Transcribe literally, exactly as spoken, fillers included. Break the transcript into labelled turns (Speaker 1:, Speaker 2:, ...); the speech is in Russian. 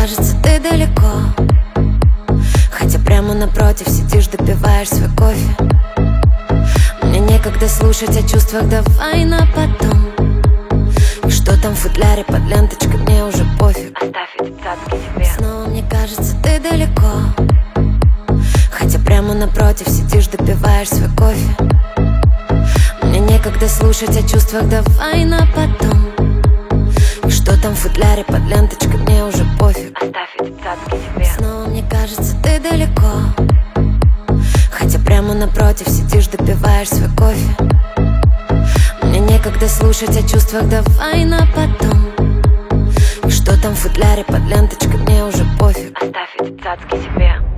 Speaker 1: кажется, ты далеко, хотя прямо напротив сидишь, допиваешь свой кофе. Мне некогда слушать о чувствах, давай на потом. И что там в футляре под ленточкой, мне уже пофиг.
Speaker 2: Оставь эти цацки себе.
Speaker 1: Снова мне кажется, ты далеко, хотя прямо напротив сидишь, допиваешь свой кофе. Мне некогда слушать о чувствах, давай на потом. И что там в футляре под ленточкой, мне уже пофиг.
Speaker 2: Оставь эти цацки себе.
Speaker 1: Снова мне кажется, ты далеко, хотя прямо напротив сидишь, допиваешь свой кофе. Мне некогда слушать о чувствах, давай на потом. И что там в футляре под ленточкой, мне уже пофиг.
Speaker 2: Оставь эти цацки себе.